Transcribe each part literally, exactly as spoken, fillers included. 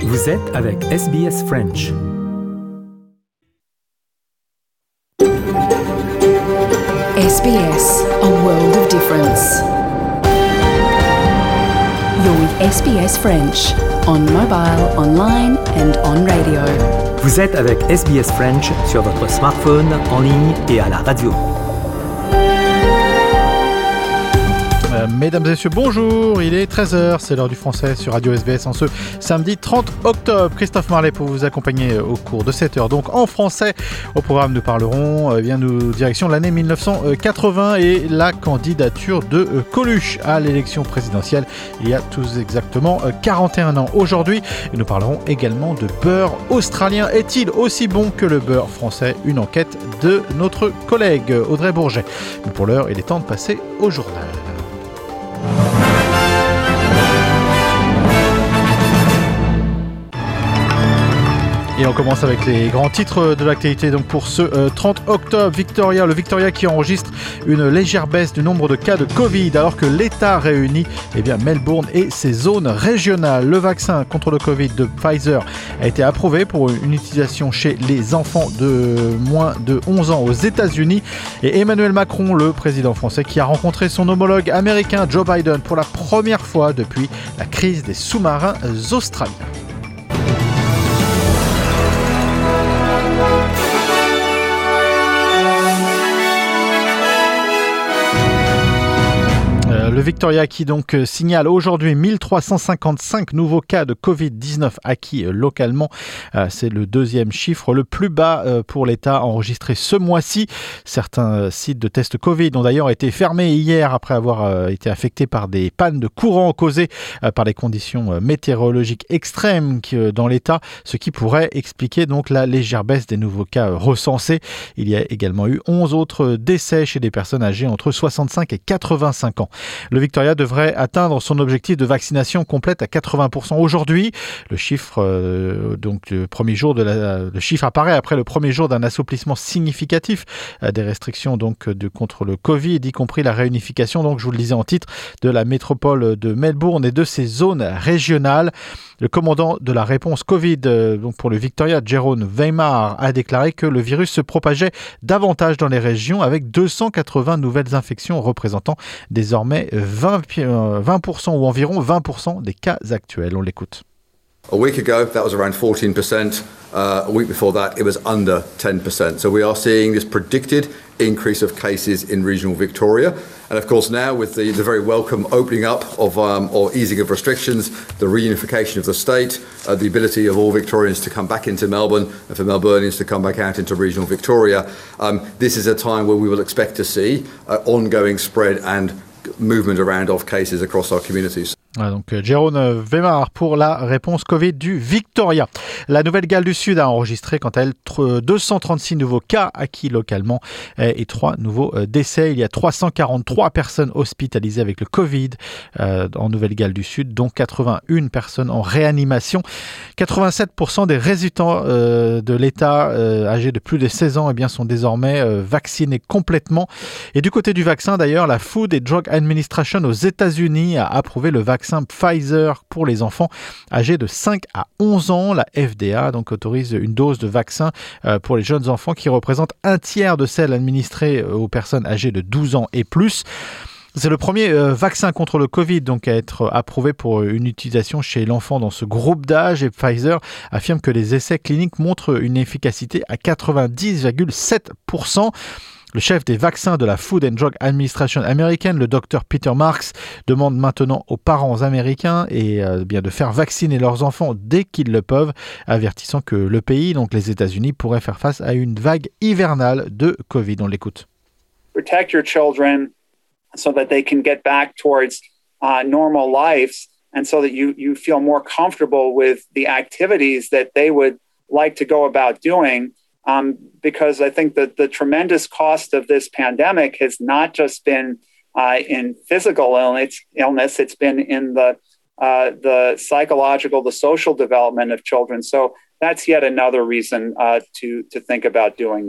Vous êtes avec S B S French. S B S, a world of difference. You're with S B S French, on mobile, online and on radio. Vous êtes avec S B S French sur votre smartphone, en ligne et à la radio. Euh, mesdames et messieurs, bonjour, il est treize heures, c'est l'heure du français sur Radio S B S en ce samedi trente octobre. Christophe Marlet pour vous accompagner au cours de cette heure. Donc en français, au programme nous parlerons euh, bien nous direction l'année dix-neuf cent quatre-vingts et la candidature de euh, Coluche à l'élection présidentielle il y a tout exactement euh, quarante et un ans. Aujourd'hui, nous parlerons également de beurre australien. Est-il aussi bon que le beurre français? Une enquête de notre collègue Audrey Bourget. Mais pour l'heure, il est temps de passer au journal. Et on commence avec les grands titres de l'actualité. Donc pour ce euh, trente octobre, Victoria, le Victoria qui enregistre une légère baisse du nombre de cas de Covid alors que l'État réunit eh bien, Melbourne et ses zones régionales. Le vaccin contre le Covid de Pfizer a été approuvé pour une utilisation chez les enfants de moins de onze ans aux États-Unis. Et Emmanuel Macron, le président français, qui a rencontré son homologue américain Joe Biden pour la première fois depuis la crise des sous-marins australiens. Le Victoria qui donc signale aujourd'hui mille trois cent cinquante-cinq nouveaux cas de covid dix-neuf acquis localement. C'est le deuxième chiffre le plus bas pour l'État enregistré ce mois-ci. Certains sites de tests Covid ont d'ailleurs été fermés hier après avoir été affectés par des pannes de courant causées par les conditions météorologiques extrêmes dans l'État, ce qui pourrait expliquer donc la légère baisse des nouveaux cas recensés. Il y a également eu onze autres décès chez des personnes âgées entre soixante-cinq et quatre-vingt-cinq ans. Le Victoria devrait atteindre son objectif de vaccination complète à quatre-vingts pour cent aujourd'hui. Le chiffre, euh, donc, le premier jour de la, le chiffre apparaît après le premier jour d'un assouplissement significatif euh, des restrictions donc de contre le Covid, y compris la réunification, donc je vous le disais en titre, de la métropole de Melbourne et de ses zones régionales. Le commandant de la réponse Covid euh, donc pour le Victoria, Jérôme Weimar, a déclaré que le virus se propageait davantage dans les régions avec deux cent quatre-vingts nouvelles infections représentant désormais vingt pour cent ou environ vingt pour cent des cas actuels. On l'écoute. A week ago, that was around fourteen percent. Uh, a week before that, it was under ten percent. So we are seeing this predicted increase of cases in regional Victoria. And of course now with the, the very welcome opening up of um, or easing of restrictions, the reunification of the state, uh, the ability of all Victorians to come back into Melbourne and for Melburnians to come back out into regional Victoria, um, this is a time where we will expect to see uh, ongoing spread and movement around of cases across our communities. Voilà, donc Jérôme Weimar pour la réponse Covid du Victoria. La Nouvelle-Galles du Sud a enregistré quant à elle deux cent trente-six nouveaux cas acquis localement et trois nouveaux décès. Il y a trois cent quarante-trois personnes hospitalisées avec le Covid euh, en Nouvelle-Galles du Sud, dont quatre-vingt-une personnes en réanimation. quatre-vingt-sept pour cent des résidents euh, de l'État euh, âgés de plus de seize ans eh bien, sont désormais euh, vaccinés complètement. Et du côté du vaccin d'ailleurs, la Food and Drug Administration aux États-Unis a approuvé le vaccin Pfizer pour les enfants âgés de cinq à onze ans. La F D A donc autorise une dose de vaccin pour les jeunes enfants qui représente un tiers de celle administrée aux personnes âgées de douze ans et plus. C'est le premier euh, vaccin contre le Covid donc à être approuvé pour une utilisation chez l'enfant dans ce groupe d'âge et Pfizer affirme que les essais cliniques montrent une efficacité à quatre-vingt-dix virgule sept pour cent. Le chef des vaccins de la Food and Drug Administration américaine, le docteur Peter Marks, demande maintenant aux parents américains et, euh, bien de faire vacciner leurs enfants dès qu'ils le peuvent, avertissant que le pays, donc les États-Unis, pourrait faire face à une vague hivernale de Covid. On l'écoute. Protect your children so that they can get back towards uh, normal lives and so that you, you feel more comfortable with the activities that they would like to go about doing. Um, because I think that the tremendous cost of this pandemic has not just been uh, in physical illness, illness, it's been in the uh, the psychological, the social development of children. So that's yet another reason uh, to to think about doing this.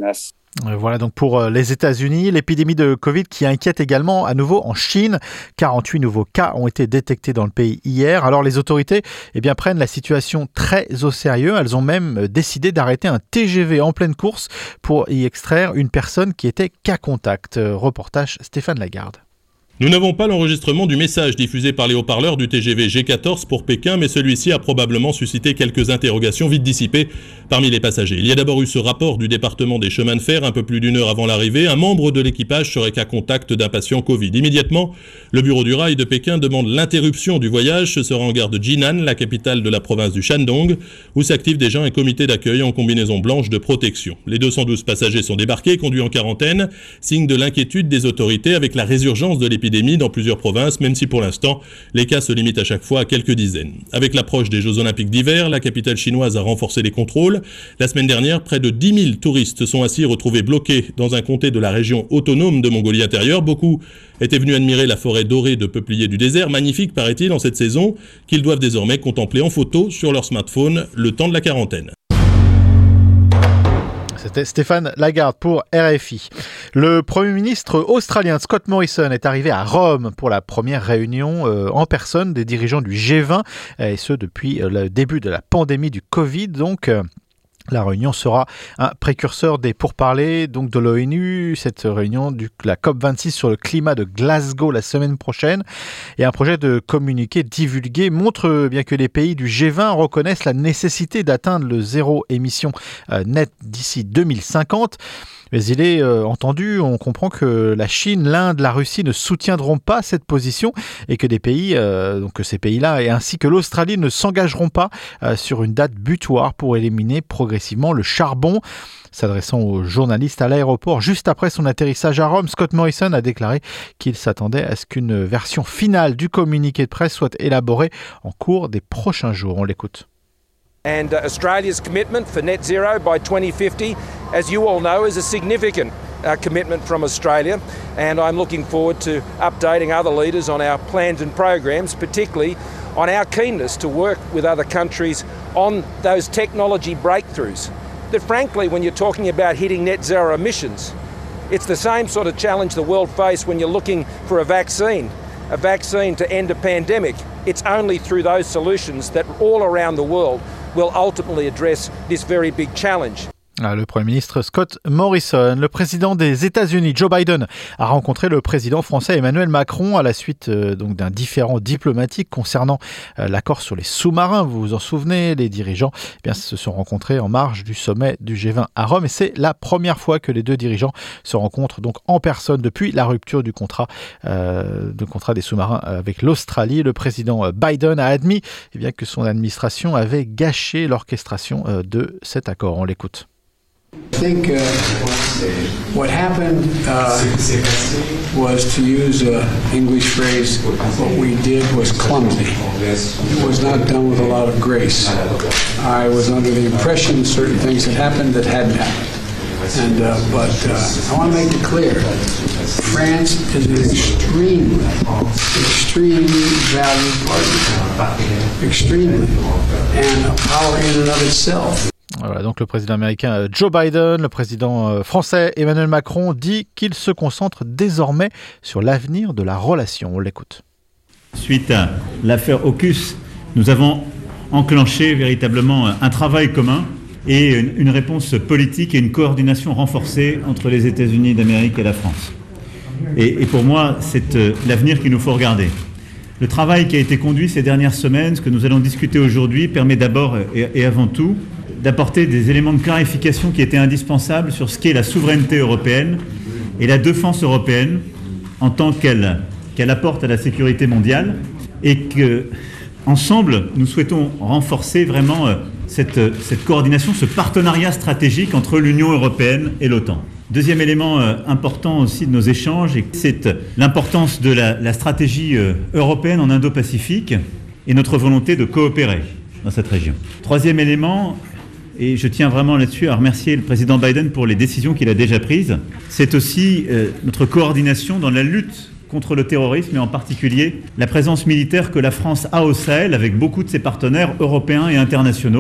Voilà donc pour les États-Unis, l'épidémie de Covid qui inquiète également à nouveau en Chine. quarante-huit nouveaux cas ont été détectés dans le pays hier. Alors les autorités eh bien, prennent la situation très au sérieux. Elles ont même décidé d'arrêter un T G V en pleine course pour y extraire une personne qui était cas contact. Reportage Stéphane Lagarde. Nous n'avons pas l'enregistrement du message diffusé par les haut-parleurs du T G V G quatorze pour Pékin, mais celui-ci a probablement suscité quelques interrogations vite dissipées parmi les passagers. Il y a d'abord eu ce rapport du département des chemins de fer un peu plus d'une heure avant l'arrivée. Un membre de l'équipage serait cas contact d'un patient Covid. Immédiatement, le bureau du rail de Pékin demande l'interruption du voyage. Ce sera en gare de Jinan, la capitale de la province du Shandong, où s'active déjà un comité d'accueil en combinaison blanche de protection. Les deux cent douze passagers sont débarqués, conduits en quarantaine, signe de l'inquiétude des autorités avec la résurgence de l'épidémie dans plusieurs provinces, même si pour l'instant, les cas se limitent à chaque fois à quelques dizaines. Avec l'approche des Jeux Olympiques d'hiver, la capitale chinoise a renforcé les contrôles. La semaine dernière, près de dix mille touristes se sont ainsi retrouvés bloqués dans un comté de la région autonome de Mongolie intérieure. Beaucoup étaient venus admirer la forêt dorée de peupliers du désert, magnifique paraît-il en cette saison, qu'ils doivent désormais contempler en photo sur leur smartphone le temps de la quarantaine. C'était Stéphane Lagarde pour R F I. Le Premier ministre australien Scott Morrison est arrivé à Rome pour la première réunion euh, en personne des dirigeants du G vingt, et ce depuis euh, le début de la pandémie du Covid. Donc, euh, la réunion sera un précurseur des pourparlers donc de l'ONU, cette réunion de la COP vingt-six sur le climat de Glasgow la semaine prochaine. Et un projet de communiqué divulgué montre bien que les pays du G vingt reconnaissent la nécessité d'atteindre le zéro émission net d'ici deux mille cinquante. Mais il est euh, entendu, on comprend que la Chine, l'Inde, la Russie ne soutiendront pas cette position et que des pays, euh, donc que ces pays-là, et ainsi que l'Australie, ne s'engageront pas euh, sur une date butoir pour éliminer progressivement le charbon. S'adressant aux journalistes à l'aéroport juste après son atterrissage à Rome, Scott Morrison a déclaré qu'il s'attendait à ce qu'une version finale du communiqué de presse soit élaborée en cours des prochains jours. On l'écoute. And uh, Australia's commitment for net zero by twenty fifty, as you all know, is a significant uh, commitment from Australia. And I'm looking forward to updating other leaders on our plans and programs, particularly on our keenness to work with other countries on those technology breakthroughs. That frankly, when you're talking about hitting net zero emissions, it's the same sort of challenge the world faced when you're looking for a vaccine, a vaccine to end a pandemic. It's only through those solutions that all around the world will ultimately address this very big challenge. Le Premier ministre Scott Morrison. Le président des États-Unis, Joe Biden, a rencontré le président français Emmanuel Macron à la suite euh, donc d'un différend diplomatique concernant euh, l'accord sur les sous-marins. Vous vous en souvenez, les dirigeants eh bien, se sont rencontrés en marge du sommet du G vingt à Rome et c'est la première fois que les deux dirigeants se rencontrent donc en personne depuis la rupture du contrat, euh, de contrat des sous-marins avec l'Australie. Le président Biden a admis eh bien, que son administration avait gâché l'orchestration euh, de cet accord. On l'écoute. I think uh, what happened uh, was, to use an English phrase, what we did was clumsy. It was not done with a lot of grace. I was under the impression certain things had happened that hadn't happened. And, uh, but uh, I want to make it clear, France is an extremely, extremely valued partner. Extremely. And a power in and of itself. Voilà, donc le président américain Joe Biden, le président français Emmanuel Macron dit qu'il se concentre désormais sur l'avenir de la relation. On l'écoute. Suite à l'affaire AUKUS, nous avons enclenché véritablement un travail commun et une réponse politique et une coordination renforcée entre les États-Unis d'Amérique et la France. Et, et pour moi, c'est l'avenir qu'il nous faut regarder. Le travail qui a été conduit ces dernières semaines, ce que nous allons discuter aujourd'hui, permet d'abord et, et avant tout d'apporter des éléments de clarification qui étaient indispensables sur ce qu'est la souveraineté européenne et la défense européenne en tant qu'elle, qu'elle apporte à la sécurité mondiale et que, ensemble, nous souhaitons renforcer vraiment cette, cette coordination, ce partenariat stratégique entre l'Union européenne et l'OTAN. Deuxième élément euh, important aussi de nos échanges, c'est l'importance de la, la stratégie euh, européenne en Indo-Pacifique et notre volonté de coopérer dans cette région. Troisième élément, et je tiens vraiment là-dessus à remercier le président Biden pour les décisions qu'il a déjà prises, c'est aussi euh, notre coordination dans la lutte contre le terrorisme et en particulier la présence militaire que la France a au Sahel avec beaucoup de ses partenaires européens et internationaux.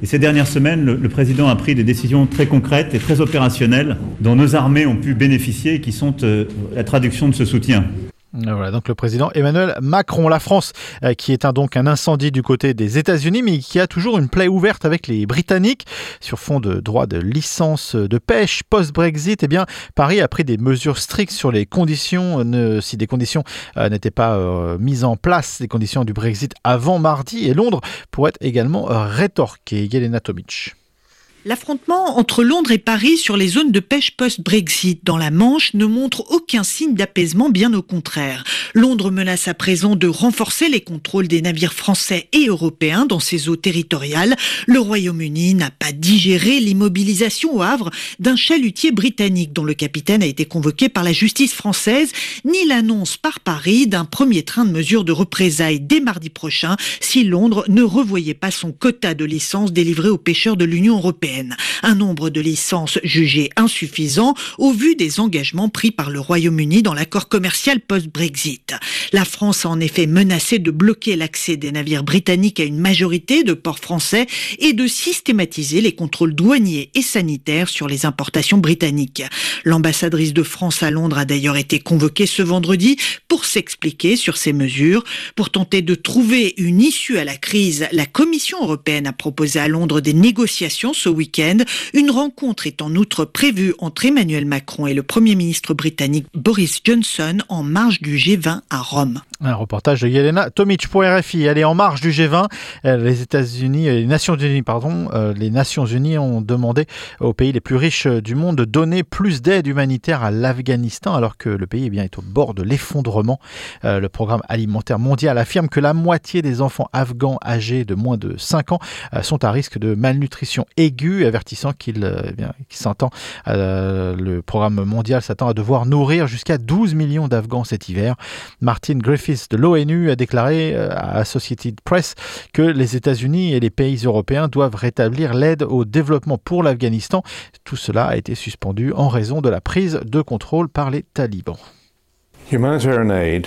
Et ces dernières semaines, le, le président a pris des décisions très concrètes et très opérationnelles dont nos armées ont pu bénéficier et qui sont euh, la traduction de ce soutien. Voilà, donc le président Emmanuel Macron. La France euh, qui éteint donc un incendie du côté des États-Unis, mais qui a toujours une plaie ouverte avec les Britanniques sur fond de droit de licence de pêche post-Brexit. Eh bien, Paris a pris des mesures strictes sur les conditions, ne, si des conditions euh, n'étaient pas euh, mises en place, les conditions du Brexit avant mardi. Et Londres pourrait également euh, rétorquer. Yelena Tomic. L'affrontement entre Londres et Paris sur les zones de pêche post-Brexit dans la Manche ne montre aucun signe d'apaisement, bien au contraire. Londres menace à présent de renforcer les contrôles des navires français et européens dans ses eaux territoriales. Le Royaume-Uni n'a pas digéré l'immobilisation au Havre d'un chalutier britannique dont le capitaine a été convoqué par la justice française, ni l'annonce par Paris d'un premier train de mesures de représailles dès mardi prochain si Londres ne revoyait pas son quota de licences délivrées aux pêcheurs de l'Union européenne. Un nombre de licences jugé insuffisant au vu des engagements pris par le Royaume-Uni dans l'accord commercial post-Brexit. La France a en effet menacé de bloquer l'accès des navires britanniques à une majorité de ports français et de systématiser les contrôles douaniers et sanitaires sur les importations britanniques. L'ambassadrice de France à Londres a d'ailleurs été convoquée ce vendredi pour s'expliquer sur ces mesures. Pour tenter de trouver une issue à la crise, la Commission européenne a proposé à Londres des négociations ce week-end. Une rencontre est en outre prévue entre Emmanuel Macron et le Premier ministre britannique Boris Johnson en marge du G vingt à Rome. Un reportage de Yelena Tomic pour R F I. Elle est en marge du G vingt. Les États-Unis, les Nations Unies, pardon, les Nations Unies ont demandé aux pays les plus riches du monde de donner plus d'aide humanitaire à l'Afghanistan, alors que le pays eh bien, est au bord de l'effondrement. Le Programme alimentaire mondial affirme que la moitié des enfants afghans âgés de moins de cinq ans sont à risque de malnutrition aiguë, avertissant qu'il, eh bien, qu'il s'entend, euh, le Programme mondial s'attend à devoir nourrir jusqu'à douze millions d'Afghans cet hiver. Martin Griffiths de l'ONU a déclaré à Associated Press que les États-Unis et les pays européens doivent rétablir l'aide au développement pour l'Afghanistan. Tout cela a été suspendu en raison de la prise de contrôle par les talibans. Humanitarian aid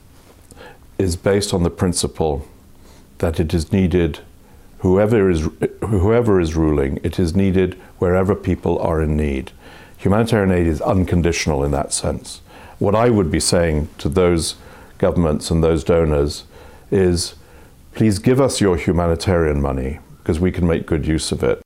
is based on the principle that it is needed, whoever is, whoever is ruling, it is needed wherever people are in need. Humanitarian aid is unconditional in that sense. What I would be saying to those governments and those donors is, please give us your humanitarian money because we can make good use of it.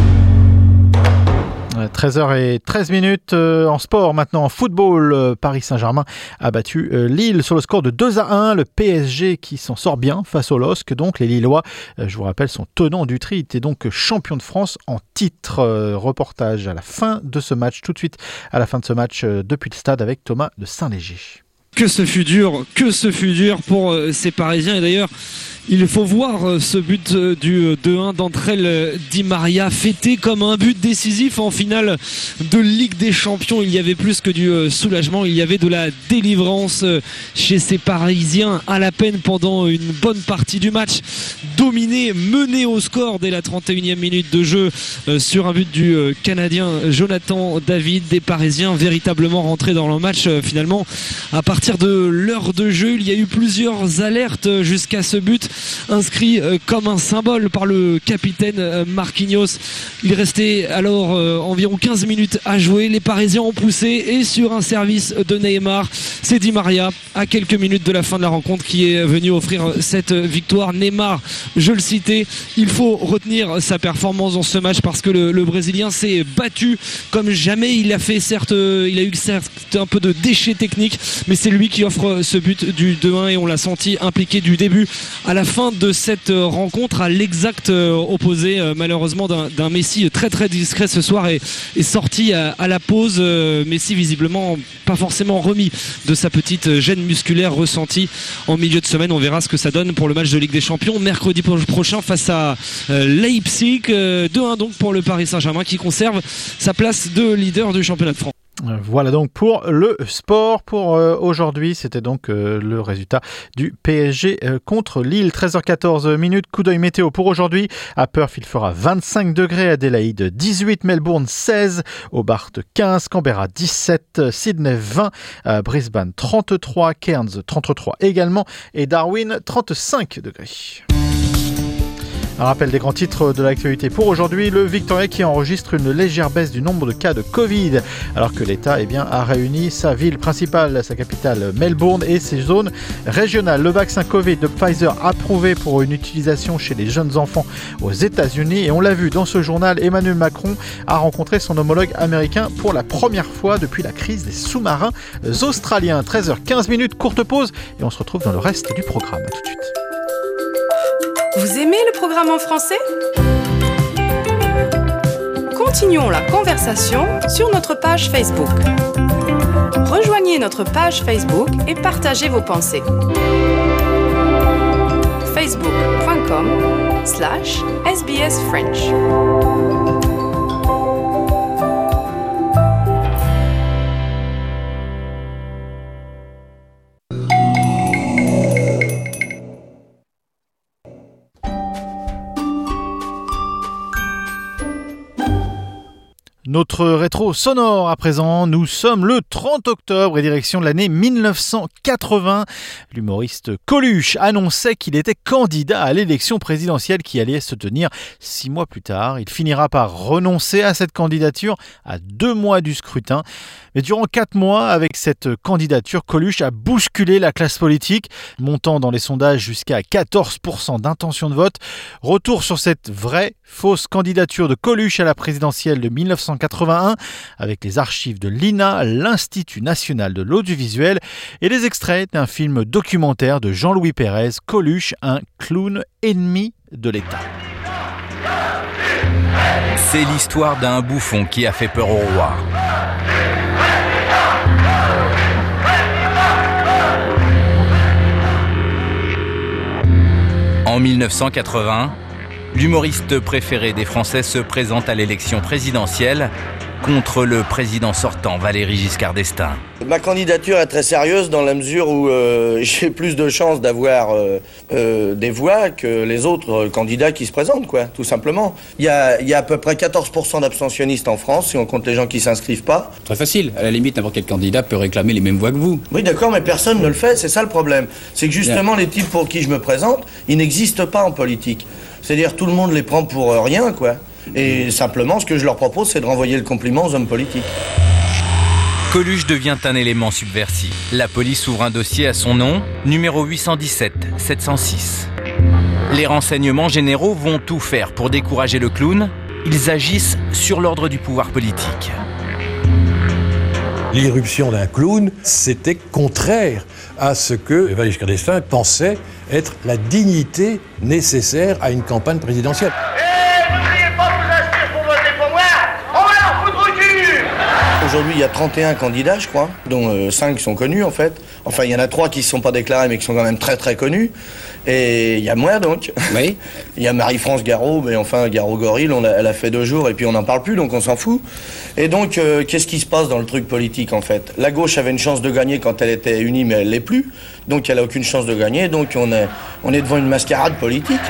treize heures treize minutes en sport maintenant, en football. Paris Saint-Germain a battu Lille sur le score de deux à un. Le P S G qui s'en sort bien face au L O S C. Donc les Lillois, je vous rappelle, sont tenants du titre et donc champions de France en titre. Reportage à la fin de ce match, tout de suite à la fin de ce match depuis le stade avec Thomas de Saint-Léger. Que ce fut dur, que ce fut dur pour euh, ces Parisiens. Et d'ailleurs, il faut voir euh, ce but euh, du deux un d'André euh, Di Maria fêté comme un but décisif en finale de Ligue des Champions. Il y avait plus que du euh, soulagement, il y avait de la délivrance euh, chez ces Parisiens à la peine pendant une bonne partie du match. Dominé, mené au score dès la trente et unième minute de jeu euh, sur un but du euh, Canadien Jonathan David. Des Parisiens véritablement rentrés dans le match euh, finalement à partir de l'heure de jeu. Il y a eu plusieurs alertes jusqu'à ce but inscrit comme un symbole par le capitaine Marquinhos. Il restait alors environ quinze minutes à jouer. Les Parisiens ont poussé et sur un service de Neymar, c'est Di Maria à quelques minutes de la fin de la rencontre qui est venu offrir cette victoire. Neymar, je le citais, il faut retenir sa performance dans ce match parce que le, le Brésilien s'est battu comme jamais. Il a fait certes, il a eu certes un peu de déchets techniques, mais c'est lui qui offre ce but du deux un et on l'a senti impliqué du début à la fin de cette rencontre, à l'exact opposé malheureusement d'un, d'un Messi très très discret ce soir et, et sorti à, à la pause. Messi visiblement pas forcément remis de sa petite gêne musculaire ressentie en milieu de semaine. On verra ce que ça donne pour le match de Ligue des Champions mercredi prochain face à Leipzig. deux un donc pour le Paris Saint-Germain qui conserve sa place de leader du championnat de France. Voilà donc pour le sport pour euh, aujourd'hui. C'était donc euh, le résultat du P S G euh, contre Lille. treize heures quatorze minutes. Coup d'œil météo pour aujourd'hui. À Perth, il fera vingt-cinq degrés. Adélaïde dix-huit. Melbourne seize. Hobart quinze. Canberra dix-sept. Sydney vingt. Euh, Brisbane trente-trois. Cairns trente-trois également. Et Darwin trente-cinq degrés. Un rappel des grands titres de l'actualité pour aujourd'hui. Le Victoria qui enregistre une légère baisse du nombre de cas de Covid, alors que l'État eh bien, a réuni sa ville principale, sa capitale Melbourne et ses zones régionales. Le vaccin Covid de Pfizer approuvé pour une utilisation chez les jeunes enfants aux États-Unis. Et on l'a vu dans ce journal, Emmanuel Macron a rencontré son homologue américain pour la première fois depuis la crise des sous-marins australiens. treize heures quinze minutes, courte pause et on se retrouve dans le reste du programme. À tout de suite. Vous aimez le programme en français ? Continuons la conversation sur notre page Facebook. Rejoignez notre page Facebook et partagez vos pensées. facebook.com slash SBS French. Notre rétro sonore à présent, nous sommes le trente octobre et direction de l'année mille neuf cent quatre-vingts. L'humoriste Coluche annonçait qu'il était candidat à l'élection présidentielle qui allait se tenir six mois plus tard. Il finira par renoncer à cette candidature à deux mois du scrutin. Mais durant quatre mois, avec cette candidature, Coluche a bousculé la classe politique, montant dans les sondages jusqu'à quatorze pour cent d'intention de vote. Retour sur cette vraie fausse candidature de Coluche à la présidentielle de mille neuf cent quatre-vingt-un, avec les archives de l'I N A, l'Institut national de l'audiovisuel, et les extraits d'un film documentaire de Jean-Louis Pérez, Coluche, un clown ennemi de l'État. C'est l'histoire d'un bouffon qui a fait peur au roi. En mille neuf cent quatre-vingts, l'humoriste préféré des Français se présente à l'élection présidentielle contre le président sortant, Valéry Giscard d'Estaing. Ma candidature est très sérieuse dans la mesure où euh, j'ai plus de chances d'avoir euh, euh, des voix que les autres candidats qui se présentent, quoi, tout simplement. Il y a, il y a à peu près quatorze pour cent d'abstentionnistes en France, si on compte les gens qui s'inscrivent pas. Très facile. À la limite, n'importe quel candidat peut réclamer les mêmes voix que vous. Oui, d'accord, mais personne ne le fait, c'est ça le problème. C'est que justement, Bien. les types pour qui je me présente, ils n'existent pas en politique. C'est-à-dire, tout le monde les prend pour rien, quoi. Et simplement, ce que je leur propose, c'est de renvoyer le compliment aux hommes politiques. Coluche devient un élément subversif. La police ouvre un dossier à son nom, numéro huit cent dix-sept sept cent six. Les renseignements généraux vont tout faire pour décourager le clown. Ils agissent sur l'ordre du pouvoir politique. L'irruption d'un clown, c'était contraire à ce que Valéry Giscard d'Estaing pensait être la dignité nécessaire à une campagne présidentielle. Aujourd'hui, il y a trente et un candidats, je crois, dont euh, cinq sont connus, en fait. Enfin, il y en a trois qui ne se sont pas déclarés, mais qui sont quand même très, très connus. Et il y a moi, donc. Oui. Il y a Marie-France Garot, mais enfin, Garot-Gorille, on a, elle a fait deux jours, et puis on n'en parle plus, donc on s'en fout. Et donc, euh, qu'est-ce qui se passe dans le truc politique, en fait ? La gauche avait une chance de gagner quand elle était unie, mais elle ne l'est plus. Donc, elle n'a aucune chance de gagner, donc on est, on est devant une mascarade politique.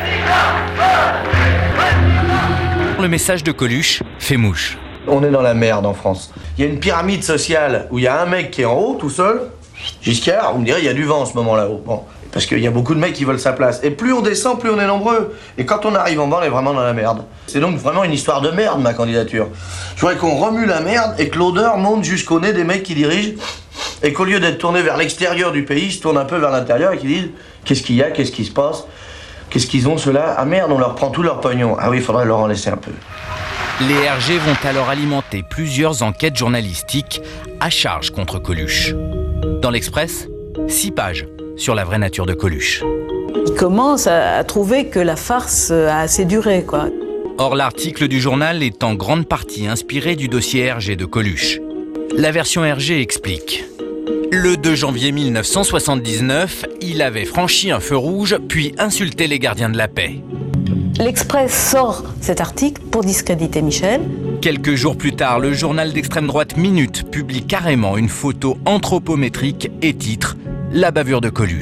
Le message de Coluche fait mouche. On est dans la merde en France. Il y a une pyramide sociale où il y a un mec qui est en haut, tout seul. Giscard, vous me direz, il y a du vent en ce moment là-haut. Bon, parce qu'il y a beaucoup de mecs qui veulent sa place. Et plus on descend, plus on est nombreux. Et quand on arrive en bas, on est vraiment dans la merde. C'est donc vraiment une histoire de merde, ma candidature. Je voudrais qu'on remue la merde et que l'odeur monte jusqu'au nez des mecs qui dirigent. Et qu'au lieu d'être tournés vers l'extérieur du pays, ils se tournent un peu vers l'intérieur et qu'ils disent qu'est-ce qu'il y a, qu'est-ce qui se passe, qu'est-ce qu'ils ont ceux-là. Ah merde, on leur prend tout leur pognon. Ah oui, il faudrait leur en laisser un peu. Les R G vont alors alimenter plusieurs enquêtes journalistiques à charge contre Coluche. Dans l'Express, six pages sur la vraie nature de Coluche. Il commence à trouver que la farce a assez duré, quoi. Or, l'article du journal est en grande partie inspiré du dossier R G de Coluche. La version R G explique. Le deux janvier mille neuf cent soixante-dix-neuf, il avait franchi un feu rouge, puis insulté les gardiens de la paix. L'Express sort cet article pour discréditer Michel. Quelques jours plus tard, le journal d'extrême droite Minute publie carrément une photo anthropométrique et titre « La bavure de Coluche ».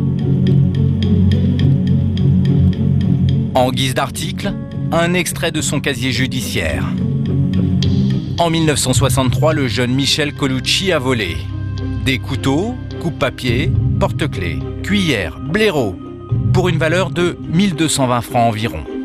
En guise d'article, un extrait de son casier judiciaire. En mille neuf cent soixante-trois, le jeune Michel Colucci a volé des couteaux, coupe-papier, porte-clés, cuillères, blaireaux, pour une valeur de mille deux cent vingt francs environ.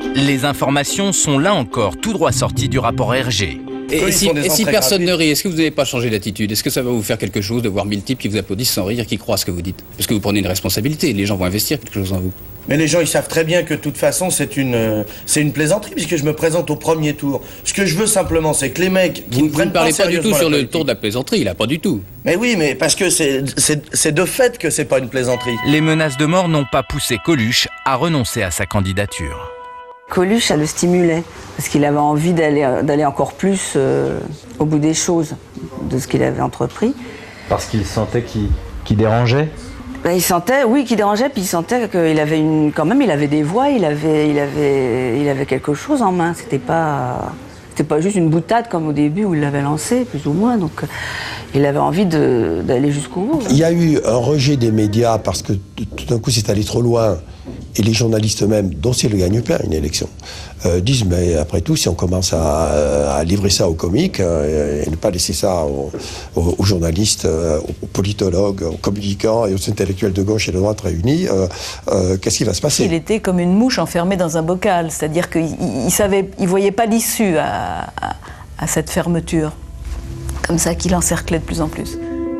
Les informations sont là encore tout droit sorties du rapport R G. Et, et si, et si personne ne rit, est-ce que vous n'avez pas changé d'attitude? Est-ce que ça va vous faire quelque chose de voir mille types qui vous applaudissent sans rire, qui croient à ce que vous dites? Parce que vous prenez une responsabilité, les gens vont investir quelque chose en vous. Mais les gens, ils savent très bien que de toute façon, c'est une, euh, c'est une plaisanterie, puisque je me présente au premier tour. Ce que je veux simplement, c'est que les mecs qui vous, ne prennent vous ne parlez pas, pas du tout sur le tour de la plaisanterie, là, pas du tout. Mais oui, mais parce que c'est, c'est, c'est de fait que c'est pas une plaisanterie. Les menaces de mort n'ont pas poussé Coluche à renoncer à sa candidature. Coluche, ça le stimulait, parce qu'il avait envie d'aller, d'aller encore plus euh, au bout des choses, de ce qu'il avait entrepris. Parce qu'il sentait qu'il, qu'il dérangeait? Ben, il sentait, oui, qu'il dérangeait, puis il sentait qu'il avait une, quand même, il avait des voix, il avait, il avait, il avait quelque chose en main. C'était pas, c'était pas juste une boutade comme au début où il l'avait lancé, plus ou moins. Donc, il avait envie de, d'aller jusqu'au bout. Il y a eu un rejet des médias parce que tout d'un coup, c'est allé trop loin. Et les journalistes eux-mêmes, dont c'est le gagne-pain, une élection, euh, disent, mais après tout, si on commence à, à livrer ça aux comiques euh, et ne pas laisser ça aux, aux, aux journalistes, euh, aux politologues, aux communicants et aux intellectuels de gauche et de droite réunis, euh, euh, qu'est-ce qui va se passer? Il était comme une mouche enfermée dans un bocal, c'est-à-dire qu'il il savait, il voyait pas l'issue à, à, à cette fermeture. Comme ça qu'il encerclait de plus en plus.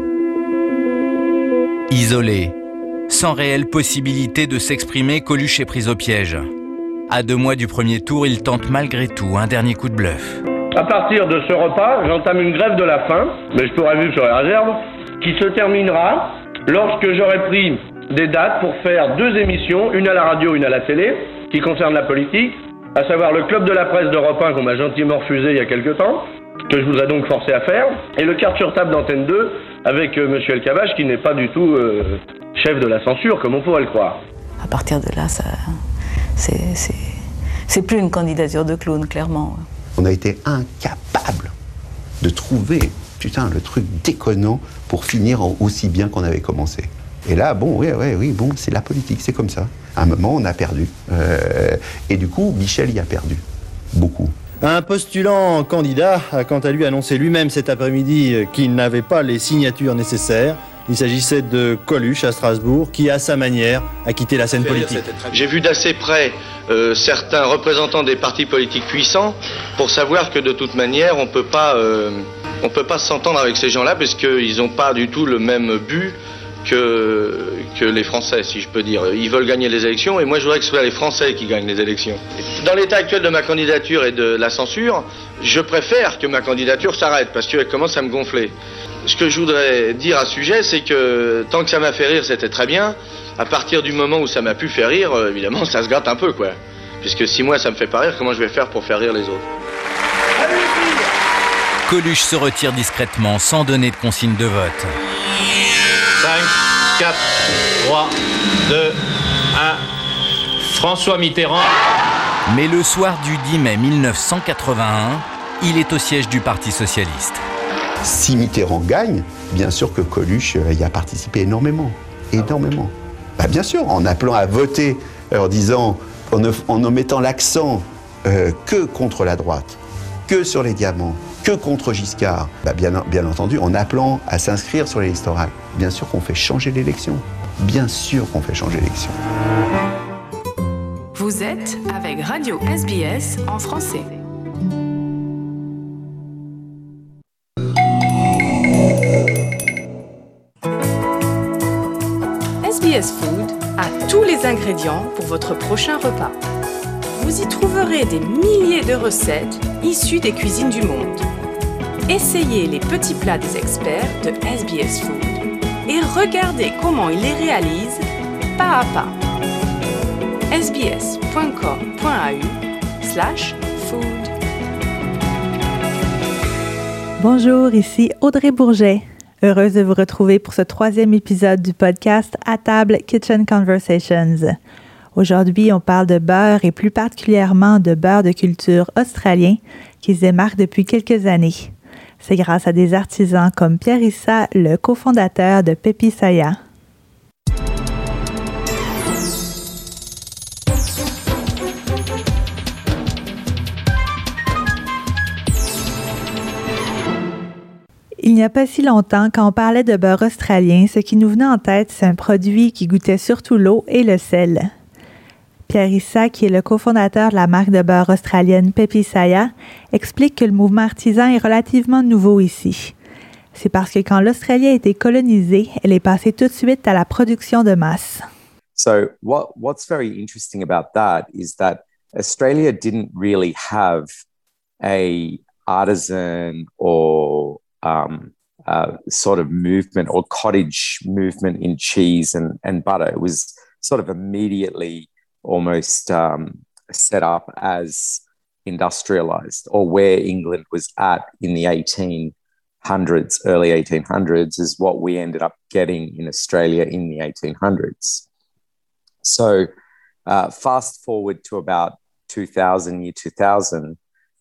Isolé, sans réelle possibilité de s'exprimer, Coluche est pris au piège. À deux mois du premier tour, il tente malgré tout un dernier coup de bluff. À partir de ce repas, j'entame une grève de la faim, mais je pourrais vivre sur les réserves, qui se terminera lorsque j'aurai pris des dates pour faire deux émissions, une à la radio, une à la télé, qui concernent la politique, à savoir le Club de la Presse d'Europe un qu'on m'a gentiment refusé il y a quelque temps, que je vous ai donc forcé à faire, et le Carte sur table d'Antenne deux avec euh, Monsieur El Kabbach, qui n'est pas du tout euh, chef de la censure, comme on pourrait le croire. À partir de là, ça, c'est, c'est, c'est plus une candidature de clown, clairement. On a été incapable de trouver, putain, le truc déconnant pour finir aussi bien qu'on avait commencé. Et là, bon, oui, oui, oui, bon, c'est la politique, c'est comme ça. À un moment, on a perdu. Euh, et du coup, Michel y a perdu. Beaucoup. Un postulant candidat a quant à lui annoncé lui-même cet après-midi qu'il n'avait pas les signatures nécessaires. Il s'agissait de Coluche à Strasbourg, qui à sa manière a quitté la scène politique. J'ai vu d'assez près euh, certains représentants des partis politiques puissants pour savoir que de toute manière on peut pas, euh, on peut pas s'entendre avec ces gens-là parce qu'ils n'ont pas du tout le même but que, que les Français, si je peux dire. Ils veulent gagner les élections et moi je voudrais que ce soit les Français qui gagnent les élections. Dans l'état actuel de ma candidature et de la censure, je préfère que ma candidature s'arrête parce qu'elle commence à me gonfler. Ce que je voudrais dire à ce sujet, c'est que tant que ça m'a fait rire, c'était très bien. À partir du moment où ça m'a pu faire rire, évidemment, ça se gâte un peu, quoi. Puisque si moi ça me fait pas rire, comment je vais faire pour faire rire les autres? Coluche se retire discrètement, sans donner de consigne de vote. cinq, quatre, trois, deux, un. François Mitterrand. Mais le soir du dix mai mille neuf cent quatre-vingt-un, il est au siège du Parti socialiste. Si Mitterrand gagne, bien sûr que Coluche y a participé énormément. Énormément. Bah, bien sûr, en appelant à voter, en disant, en, en mettant l'accent euh, que contre la droite, que sur les diamants, que contre Giscard, bah, bien, bien entendu, en appelant à s'inscrire sur les listes orales. Bien sûr qu'on fait changer l'élection. Bien sûr qu'on fait changer l'élection. Vous êtes avec Radio S B S en français. S B S Food a tous les ingrédients pour votre prochain repas. Vous y trouverez des milliers de recettes issues des cuisines du monde. Essayez les petits plats des experts de S B S Food et regardez comment ils les réalisent pas à pas. sbs.com.au slash food. Bonjour, ici Audrey Bourget. Heureuse de vous retrouver pour ce troisième épisode du podcast À table Kitchen Conversations. Aujourd'hui, on parle de beurre et plus particulièrement de beurre de culture australien qui se démarque depuis quelques années. C'est grâce à des artisans comme Pierre Issa, le cofondateur de Pepi Saya. Il n'y a pas si longtemps, quand on parlait de beurre australien, ce qui nous venait en tête, c'est un produit qui goûtait surtout l'eau et le sel. Pierre Issa, qui est le cofondateur de la marque de beurre australienne Pepi Saya, explique que le mouvement artisan est relativement nouveau ici. C'est parce que quand l'Australie a été colonisée, elle est passée tout de suite à la production de masse. So what, what's very interesting about that is that Australia didn't really have a artisan or um, uh, sort of movement or cottage movement in cheese and, and butter. It was sort of immediately almost um, set up as industrialized, or where England was at in the eighteen hundreds, early eighteen hundreds, is what we ended up getting in Australia in the eighteen hundreds. So uh, fast forward to about two thousand, year two thousand,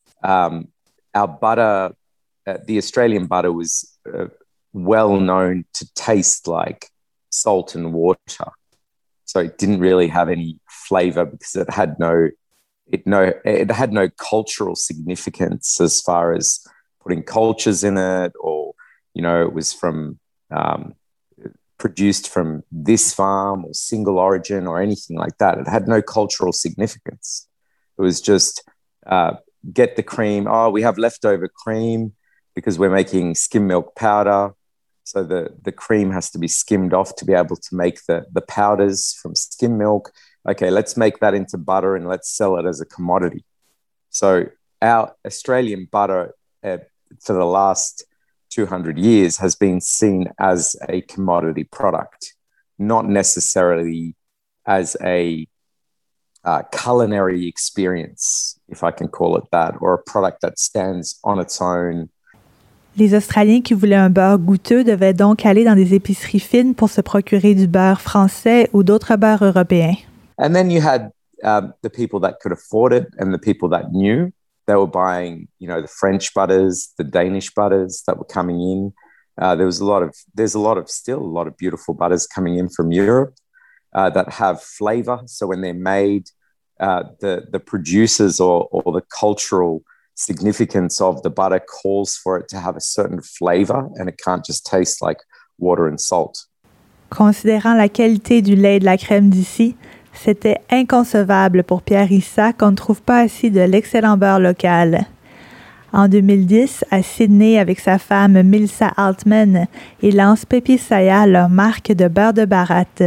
um, our butter, uh, the Australian butter was uh, well known to taste like salt and water. So it didn't really have any flavor because it had no, it no, it had no cultural significance as far as putting cultures in it, or, you know, it was from um, produced from this farm or single origin or anything like that. It had no cultural significance. It was just uh, get the cream. Oh, we have leftover cream because we're making skim milk powder. So the, the cream has to be skimmed off to be able to make the, the powders from skim milk. Okay, let's make that into butter and let's sell it as a commodity. So our Australian butter uh, for the last two hundred years has been seen as a commodity product, not necessarily as a uh, culinary experience, if I can call it that, or a product that stands on its own. Les Australiens qui voulaient un beurre goûteux devaient donc aller dans des épiceries fines pour se procurer du beurre français ou d'autres beurres européens. And then you had um, the people that could afford it and the people that knew. They were buying, you know, the French butters, the Danish butters that were coming in. Uh, there was a lot of, there's a lot of, still a lot of beautiful butters coming in from Europe uh, that have flavor. So when they're made, uh, the, the producers or, or the cultural significance of the butter calls for it to have a certain flavor, and it can't just taste like water and salt. Considérant la qualité du lait et de la crème d'ici, c'était inconcevable pour Pierre Issa qu'on ne trouve pas assez de l'excellent beurre local. En deux mille dix, à Sydney, avec sa femme Melissa Altman, il lance Pepi Saya, leur marque de beurre de baratte.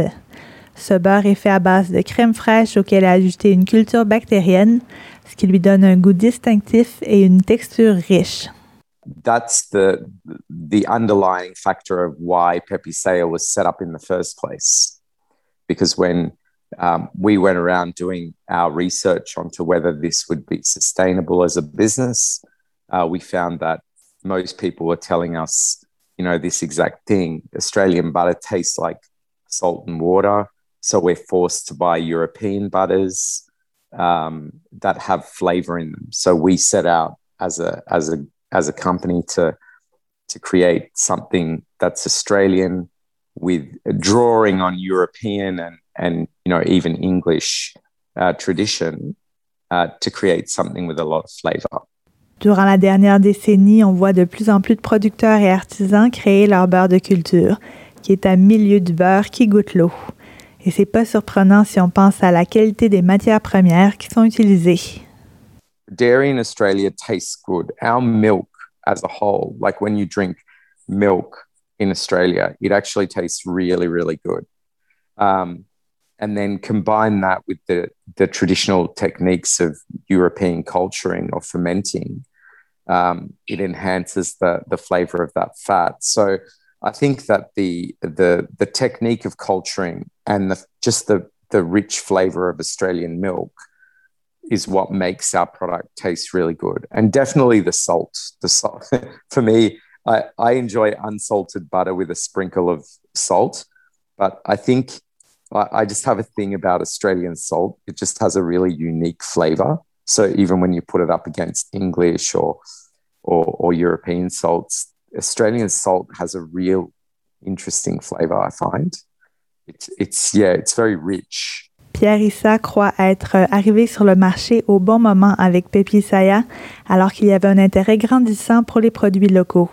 Ce beurre est fait à base de crème fraîche auquel est ajoutée une culture bactérienne, ce qui lui donne un goût distinctif et une texture riche. That's the the underlying factor of why Pepi Saya was set up in the first place. Because when um, we went around doing our research onto whether this would be sustainable as a business, uh, we found that most people were telling us, you know, this exact thing. Australian butter tastes like salt and water, so we're forced to buy European butters um, that have flavor in them. So we set out as a as a as a company to to create something that's Australian with drawing on European and and you know even English uh, tradition uh, to create something with a lot of flavor. Durant la dernière décennie, on voit de plus en plus de producteurs et artisans créer leur beurre de culture, qui est à milieu du beurre qui goûte l'eau. Et c'est pas surprenant si on pense à la qualité des matières premières qui sont utilisées. Dairy in Australia tastes good. Our milk as a whole, like when you drink milk in Australia, it actually tastes really, really good. Um, and then combine that with the, the traditional techniques of European culturing or fermenting, um, it enhances the, the flavor of that fat. So I think that the the the technique of culturing and the, just the, the rich flavor of Australian milk is what makes our product taste really good. And definitely the salt. The salt. For me, I, I enjoy unsalted butter with a sprinkle of salt, but I think I, I just have a thing about Australian salt. It just has a really unique flavor. So even when you put it up against English or or, or European salts, Australian salt has a real interesting flavor, I find. It's, it's, yeah, it's very rich. Pierre Issa croit être arrivé sur le marché au bon moment avec Pepi Saya, alors qu'il y avait un intérêt grandissant pour les produits locaux.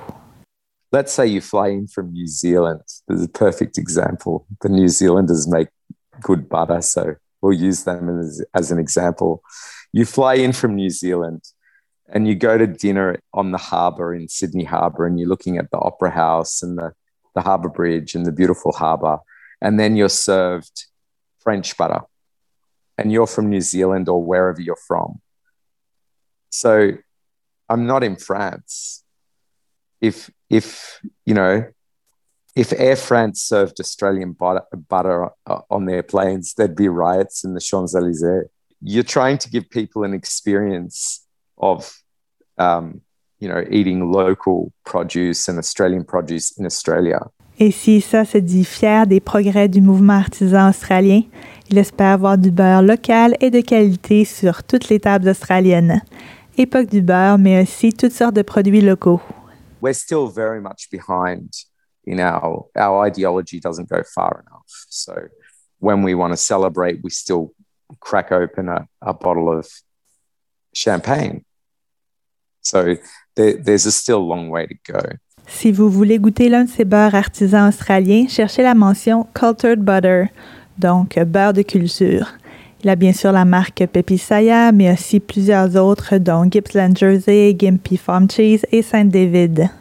Let's say you fly in from New Zealand. There's a perfect example. The New Zealanders make good butter, so we'll use them as, as an example. You fly in from New Zealand and you go to dinner on the harbour in Sydney Harbour, and you're looking at the Opera House and the, the Harbour Bridge and the beautiful harbour, and then you're served French butter, and you're from New Zealand or wherever you're from. So I'm not in France. If, if you know, if Air France served Australian butter, butter on their planes, there'd be riots in the Champs-Élysées. You're trying to give people an experience of, um, you know, eating local produce and Australian produce in Australia. Et si ça se dit fier des progrès du mouvement artisan australien, il espère avoir du beurre local et de qualité sur toutes les tables australiennes. Époque du beurre, mais aussi toutes sortes de produits locaux. We're still very much behind in our, our ideology doesn't go far enough. So when we want to celebrate, we still crack open a, a bottle of champagne. So there, there's a still long way to go. Si vous voulez goûter l'un de ces beurres artisans australiens, cherchez la mention Cultured Butter, donc beurre de culture. Il a bien sûr la marque Pepisaya, mais aussi plusieurs autres, dont Gippsland Jersey, Gympie Farm Cheese et Saint David.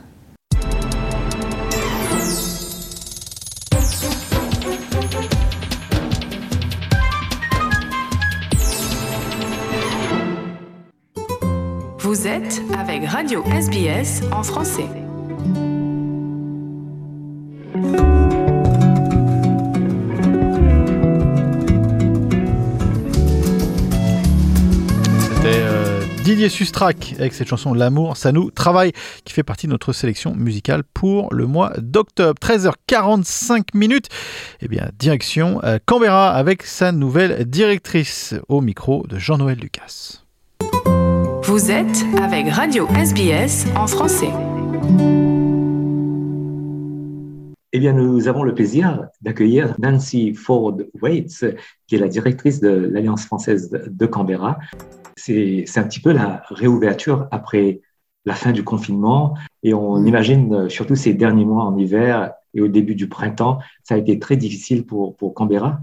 Vous êtes avec Radio S B S en français. Didier Sustrac avec cette chanson L'amour, ça nous travaille, qui fait partie de notre sélection musicale pour le mois d'octobre. treize heures quarante-cinq minutes. Eh bien, direction euh, Canberra avec sa nouvelle directrice au micro de Jean-Noël Lucas. Vous êtes avec Radio S B S en français. Eh bien, nous avons le plaisir d'accueillir Nancy Ford-Waits, qui est la directrice de l'Alliance française de Canberra. C'est, c'est un petit peu la réouverture après la fin du confinement, et on imagine surtout ces derniers mois en hiver et au début du printemps, ça a été très difficile pour, pour Canberra.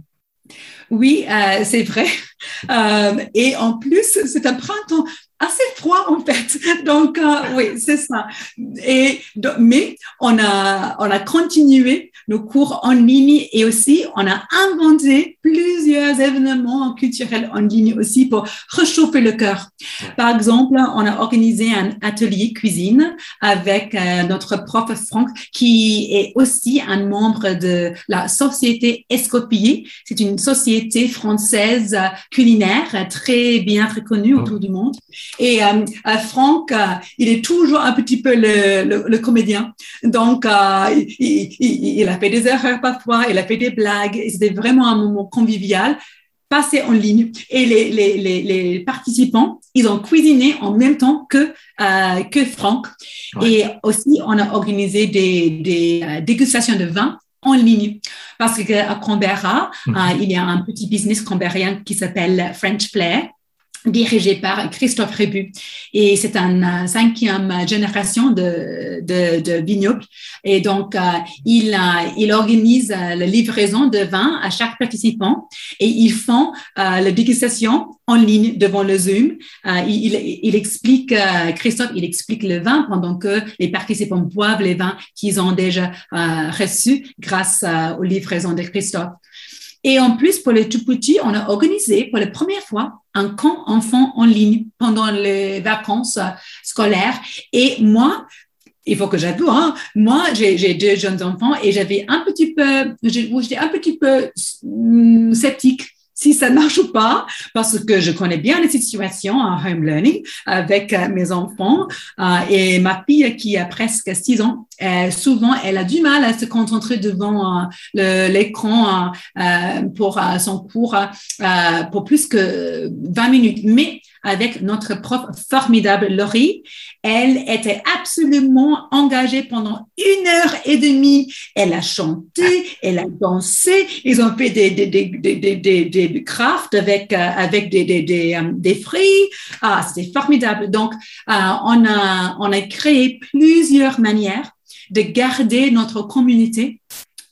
Oui, euh, c'est vrai. Euh, et en plus, c'est un printemps assez froid en fait. Donc, euh, oui, c'est ça. Et, donc, mais on a, on a continué nos cours en ligne et aussi on a inventé plusieurs événements culturels en ligne aussi pour réchauffer le cœur. Par exemple, on a organisé un atelier cuisine avec euh, notre prof Franck qui est aussi un membre de la Société Escoffier. C'est une société française culinaire très bien reconnue autour du monde. Et euh, Franck, euh, il est toujours un petit peu le, le, le comédien. Donc, euh, il, il, il a fait des erreurs parfois, il a fait des blagues. Et c'était vraiment un moment convivial, passé en ligne. Et les, les, les, les participants, ils ont cuisiné en même temps que, euh, que Franck. Ouais. Et aussi, on a organisé des, des euh, dégustations de vin en ligne. Parce qu'à Canberra, mmh. euh, il y a un petit business canberrien qui s'appelle French Flair, dirigé par Christophe Rébu. Et c'est une cinquième génération de, de, de vignobles. Et donc, euh, il, euh, il organise euh, la livraison de vin à chaque participant et ils font euh, la dégustation en ligne devant le Zoom. Euh, il, il, il explique, euh, Christophe, il explique le vin pendant que les participants boivent les vins qu'ils ont déjà euh, reçus grâce euh, aux livraisons de Christophe. Et en plus, pour les tout petits, on a organisé pour la première fois un camp enfant en ligne pendant les vacances scolaires. Et moi, il faut que j'avoue, hein, moi, j'ai, j'ai deux jeunes enfants et j'avais un petit peu, j'étais un petit peu hum, sceptique si ça ne marche ou pas, parce que je connais bien les situations en home learning avec euh, mes enfants euh, et ma fille qui a presque six ans, euh, souvent elle a du mal à se concentrer devant euh, le, l'écran euh, pour euh, son cours euh, pour plus que vingt minutes. Mais avec notre prof formidable, Laurie, elle était absolument engagée pendant une heure et demie. Elle a chanté, elle a dansé, ils ont fait des, des, des, des, des, des, des crafts avec, euh, avec des, des, des, um, des fruits. Ah, c'était formidable. Donc, euh, on a, on a créé plusieurs manières de garder notre communauté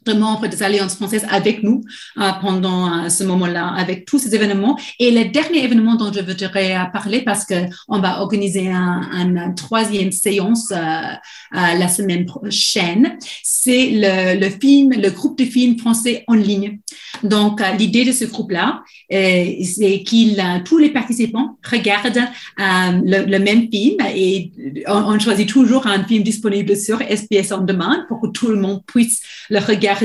de membres des Alliances françaises avec nous euh, pendant euh, ce moment-là, avec tous ces événements. Et le dernier événement dont je voudrais euh, parler, parce qu'on va organiser un, un, un troisième séance euh, euh, la semaine prochaine, c'est le, le film, le groupe de films français en ligne. Donc, euh, l'idée de ce groupe-là, euh, c'est qu'ils, euh, tous les participants regardent euh, le, le même film et on, on choisit toujours un film disponible sur S B S On Demand pour que tout le monde puisse le regarder.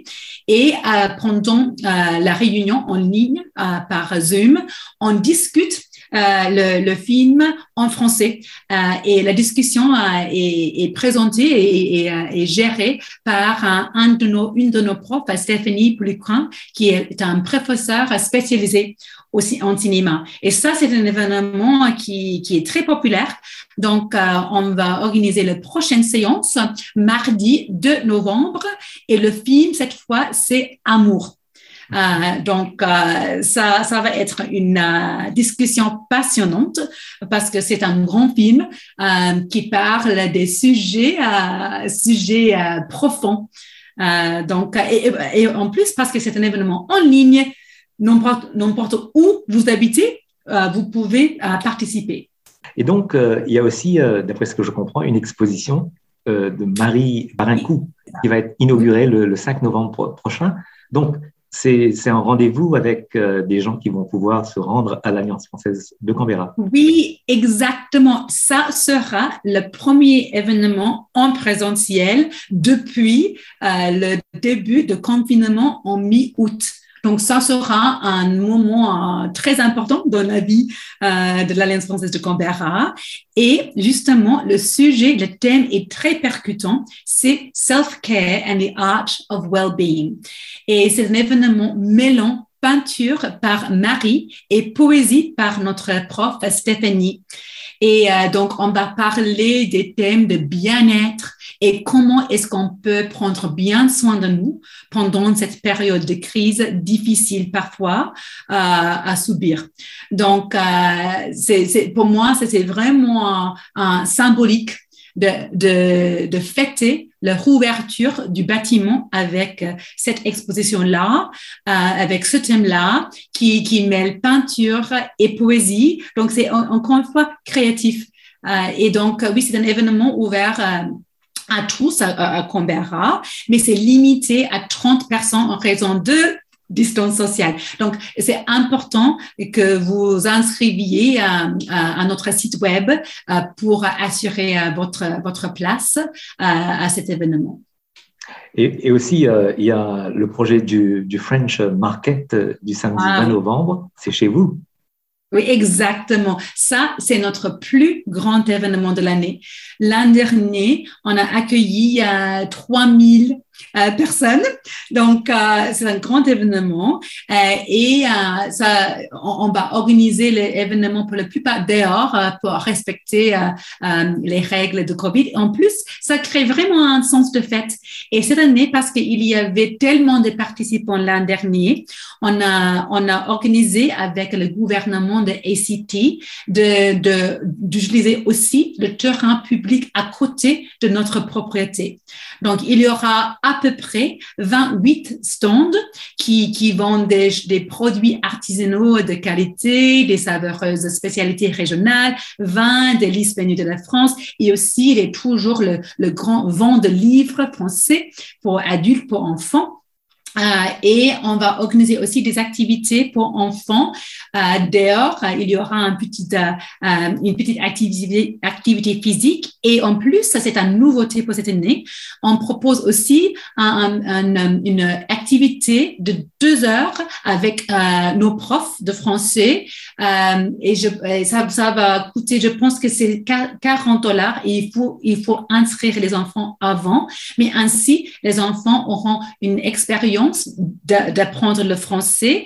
Et euh, pendant euh, la réunion en ligne euh, par Zoom, on discute euh, le, le film en français euh, et la discussion euh, est, est présentée et, et, et gérée par un, un de nos, une de nos profs, Stéphanie Poulicrin, qui est un professeur spécialisé aussi en cinéma. Et ça, c'est un événement qui, qui est très populaire. Donc, euh, on va organiser la prochaine séance mardi deux novembre et le film, cette fois, c'est Amour. Euh, donc, euh, ça, ça va être une euh, discussion passionnante parce que c'est un grand film euh, qui parle des sujets, euh, sujets euh, profonds. Euh, donc, et, et en plus, parce que c'est un événement en ligne, n'importe, n'importe où vous habitez, euh, vous pouvez euh, participer. Et donc, euh, il y a aussi, euh, d'après ce que je comprends, une exposition euh, de Marie Barincou qui va être inaugurée le, le cinq novembre pro- prochain. Donc, c'est, c'est un rendez-vous avec euh, des gens qui vont pouvoir se rendre à l'Alliance française de Canberra. Oui, exactement. Ça sera le premier événement en présentiel depuis euh, le début de confinement en mi-août. Donc, ça sera un moment euh, très important dans la vie euh, de l'Alliance française de Canberra. Et justement, le sujet, le thème est très percutant. C'est Self-Care and the Art of Well-Being. Et c'est un événement mêlant peinture par Marie et poésie par notre prof Stéphanie. Et euh, donc, on va parler des thèmes de bien-être et comment est-ce qu'on peut prendre bien soin de nous pendant cette période de crise difficile parfois euh, à subir. Donc, euh, c'est, c'est, pour moi, c'est, c'est vraiment un, un symbolique de, de, de fêter la réouverture du bâtiment avec cette exposition-là, euh, avec ce thème-là qui, qui mêle peinture et poésie. Donc, c'est encore une fois créatif. Euh, et donc, oui, c'est un événement ouvert euh, à tous à, à Canberra, mais c'est limité à trente personnes en raison de distance sociale. Donc, c'est important que vous inscriviez à, à, à notre site web euh, pour assurer euh, votre, votre place euh, à cet événement. Et, et aussi, euh, il y a le projet du, du French Market euh, du samedi ah. vingt novembre. C'est chez vous. Oui, exactement. Ça, c'est notre plus grand événement de l'année. L'an dernier, on a accueilli euh, trois mille euh, personnes. Donc, euh, c'est un grand événement. Euh, et euh, ça, on, on va organiser l'événement pour la plupart dehors euh, pour respecter euh, euh, les règles de COVID. En plus, ça crée vraiment un sens de fête. Et cette année, parce qu'il y avait tellement de participants l'an dernier, on a, on a organisé avec le gouvernement de A C T de, de, d'utiliser aussi le terrain public à côté de notre propriété. Donc, il y aura à peu près vingt-huit stands qui, qui vendent des, des produits artisanaux de qualité, des savoureuses spécialités régionales, vins, des listes menus de la France et aussi il est toujours le, le grand vent de livres français pour adultes, pour enfants. Euh, et on va organiser aussi des activités pour enfants euh, dehors. Il y aura un petit, euh, une petite activité, activité physique. Et en plus, ça c'est une nouveauté pour cette année. On propose aussi un, un, un, une activité de deux heures avec euh, nos profs de français. Euh, et je, ça, ça va coûter, je pense que c'est quarante dollars. Et il faut, il faut inscrire les enfants avant. Mais ainsi, les enfants auront une expérience d'apprendre le français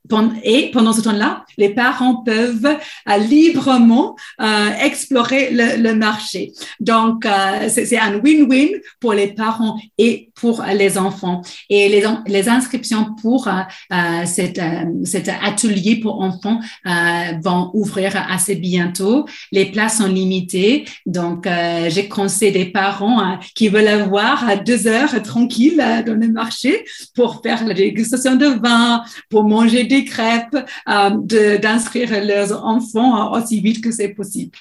et pendant ce temps-là, les parents peuvent euh, librement euh, explorer le, le marché. Donc, euh, c'est, c'est un win-win pour les parents et pour les enfants. Et les, les inscriptions pour euh, euh, cet, euh, cet atelier pour enfants euh, vont ouvrir assez bientôt. Les places sont limitées. Donc, euh, j'ai conseillé des parents euh, qui veulent avoir deux heures tranquilles euh, dans le marché pour faire la dégustation de vin, pour manger des crêpes, euh, de, d'inscrire leurs enfants euh, aussi vite que c'est possible.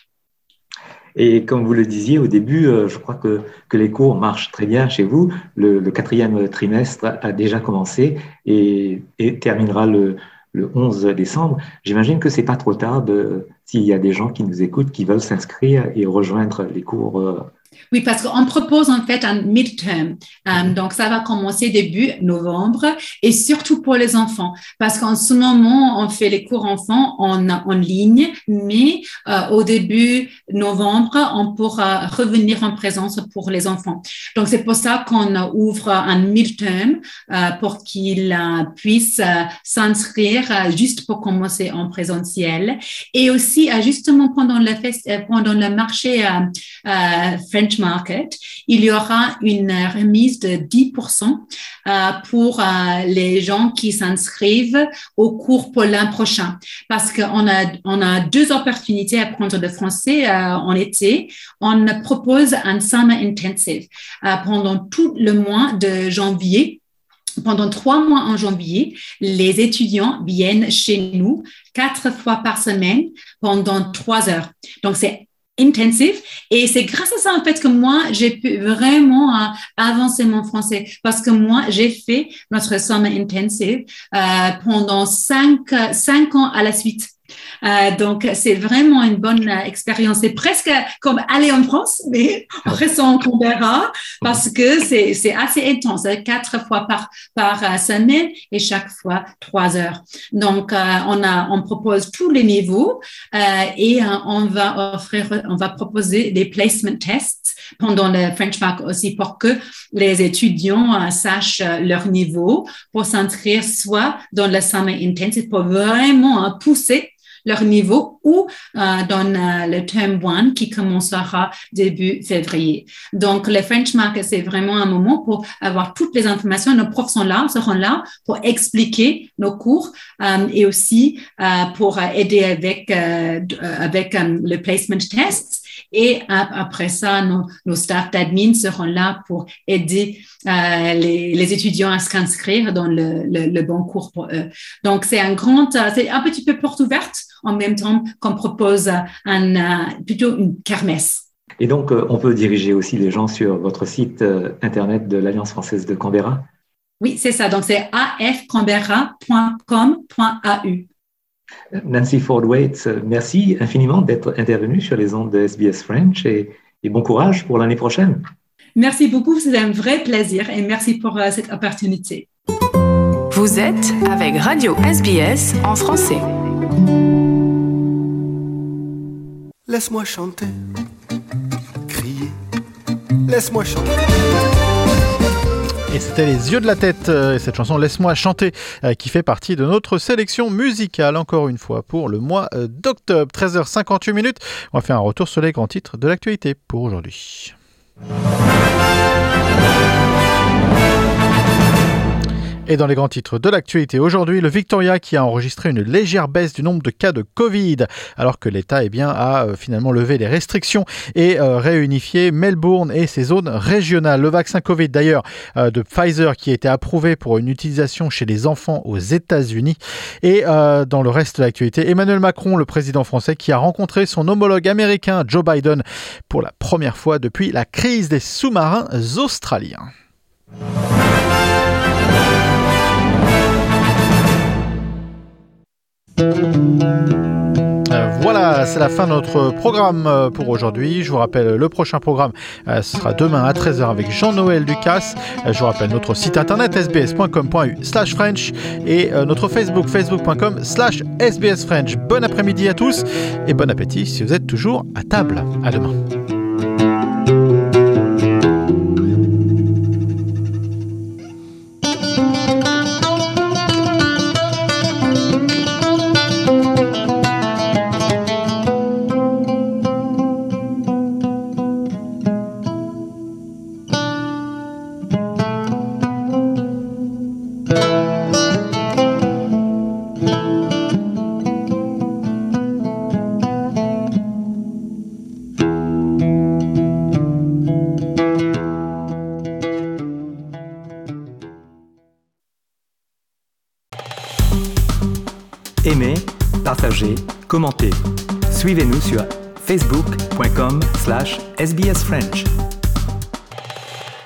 Et comme vous le disiez au début, euh, je crois que, que les cours marchent très bien chez vous. Le, le quatrième trimestre a déjà commencé et, et terminera le, le onze décembre. J'imagine que c'est pas trop tard de, s'il y a des gens qui nous écoutent, qui veulent s'inscrire et rejoindre les cours. Euh, Oui, parce qu'on propose en fait un midterm. Um, donc, ça va commencer début novembre et surtout pour les enfants. Parce qu'en ce moment, on fait les cours enfants en, en ligne, mais euh, au début novembre, on pourra revenir en présence pour les enfants. Donc, c'est pour ça qu'on ouvre un midterm euh, pour qu'ils euh, puissent euh, s'inscrire euh, juste pour commencer en présentiel. Et aussi, euh, justement, pendant le, fest- euh, pendant le marché euh, euh, French Market, il y aura une remise de dix pour cent euh, pour euh, les gens qui s'inscrivent au cours pour l'an prochain. Parce qu'on a, on a deux opportunités à apprendre le français euh, en été. On propose un Summer Intensive euh, pendant tout le mois de janvier. Pendant trois mois en janvier, les étudiants viennent chez nous quatre fois par semaine pendant trois heures. Donc, c'est intensif et c'est grâce à ça en fait que moi j'ai pu vraiment euh, avancer mon français parce que moi j'ai fait notre summer intensive euh, pendant cinq cinq ans à la suite. Euh, donc, c'est vraiment une bonne euh, expérience. C'est presque comme aller en France, mais en restant en Canberra parce que c'est, c'est assez intense. Quatre fois par, par euh, semaine et chaque fois trois heures. Donc, euh, on a, on propose tous les niveaux euh, et euh, on va offrir, on va proposer des placement tests pendant le French Market aussi pour que les étudiants euh, sachent leur niveau pour s'inscrire soit dans le Summer Intensive pour vraiment euh, pousser leur niveau ou euh, dans euh, le term one qui commencera début février. Donc, le French Market, c'est vraiment un moment pour avoir toutes les informations. Nos profs sont là, seront là pour expliquer nos cours euh, et aussi euh, pour aider avec, euh, avec um, le placement test. Et après ça, nos, nos staff d'admin seront là pour aider euh, les, les étudiants à s'inscrire dans le, le, le bon cours pour eux. Donc, c'est un grand, c'est un petit peu porte ouverte en même temps qu'on propose un, plutôt une kermesse. Et donc, on peut diriger aussi les gens sur votre site internet de l'Alliance française de Canberra? Oui, c'est ça. Donc, c'est a f canberra point com point a u. Nancy Ford-Waite, merci infiniment d'être intervenue sur les ondes de S B S French et, et bon courage pour l'année prochaine. Merci beaucoup, c'est un vrai plaisir et merci pour uh, cette opportunité. Vous êtes avec Radio S B S en français. Laisse-moi chanter, crier, laisse-moi chanter. Et c'était Les Yeux de la Tête, et cette chanson Laisse-moi chanter, qui fait partie de notre sélection musicale, encore une fois, pour le mois d'octobre. treize heures cinquante-huit minutes. On va faire un retour sur les grands titres de l'actualité pour aujourd'hui. Et dans les grands titres de l'actualité aujourd'hui, le Victoria qui a enregistré une légère baisse du nombre de cas de Covid, alors que l'État eh bien, a euh, finalement levé les restrictions et euh, réunifié Melbourne et ses zones régionales. Le vaccin Covid d'ailleurs euh, de Pfizer qui a été approuvé pour une utilisation chez les enfants aux États-Unis. Et euh, dans le reste de l'actualité, Emmanuel Macron, le président français, qui a rencontré son homologue américain Joe Biden pour la première fois depuis la crise des sous-marins australiens. Euh, voilà, c'est la fin de notre programme pour aujourd'hui. Je vous rappelle, le prochain programme euh, ce sera demain à treize heures avec Jean-Noël Ducasse. Euh, je vous rappelle notre site internet s b s point com point u slash french et euh, notre Facebook, facebook point com slash s b s french. Bon après-midi à tous et bon appétit si vous êtes toujours à table. À demain. Aimez, partagez, commentez. Suivez-nous sur facebook point com slash S B S French.